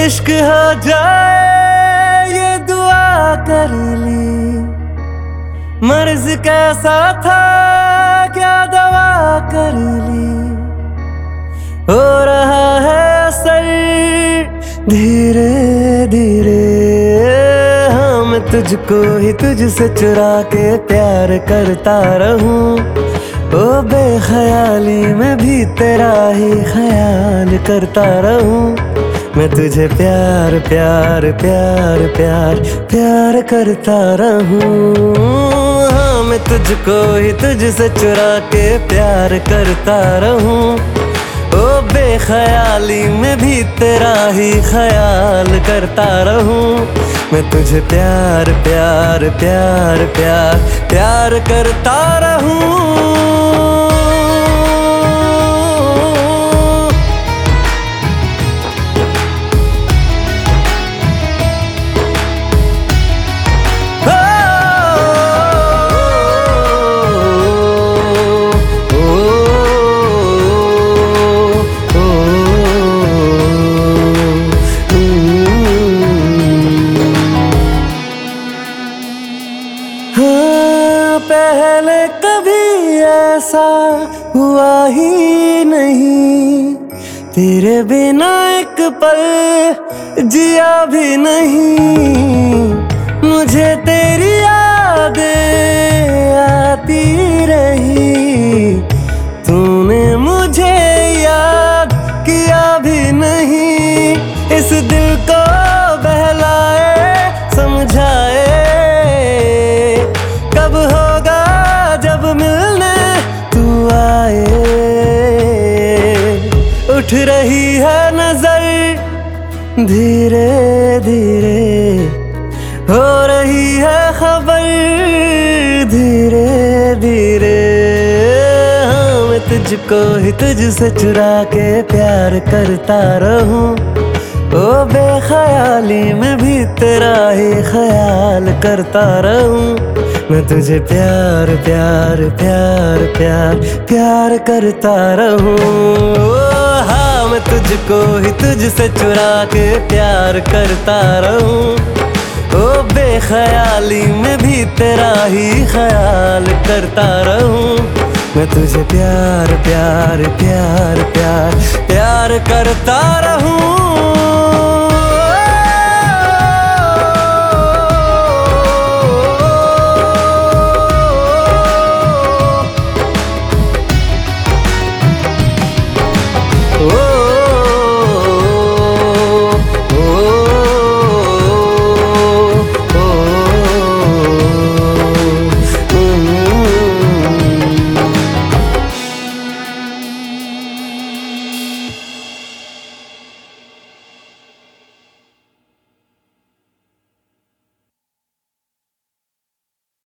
इश्क हो जाए ये दुआ कर ली, मर्ज कैसा था क्या दवा कर ली। हो रहा है असर धीरे धीरे, हाँ मैं तुझको ही तुझसे चुरा के प्यार करता रहूं। ओ बेख्याली में भी तेरा ही ख्याल करता रहूं। मैं तुझे प्यार प्यार प्यार प्यार प्यार करता रहूं। हाँ मैं तुझको ही तुझसे चुरा के प्यार करता रहूं। ओ बेख्याली में भी तेरा ही ख्याल करता रहूं। मैं तुझे प्यार प्यार प्यार प्यार प्यार करता रहूं। पहले कभी ऐसा हुआ ही नहीं, तेरे बिना एक पल जिया भी नहीं। मुझे तेरी यादें आती रही, तूने मुझे याद किया भी नहीं। इस दिल को बहलाए समझाए कब होगा जब मिलने तू आए। उठ रही है नजर धीरे धीरे, हो रही है खबर धीरे धीरे। हाँ मैं तुझको ही तुझसे चुरा के प्यार करता रहूं। ओ बेख्याली में भी तेरा ही ख्याल करता रहूं। मैं तुझे प्यार प्यार प्यार प्यार प्यार करता रहूं। हाँ मैं तुझको ही तुझसे चुरा के प्यार करता रहूं। ओ बेख्याली में भी तेरा ही ख्याल करता रहूं। मैं तुझे प्यार प्यार प्यार प्यार प्यार करता रहूं।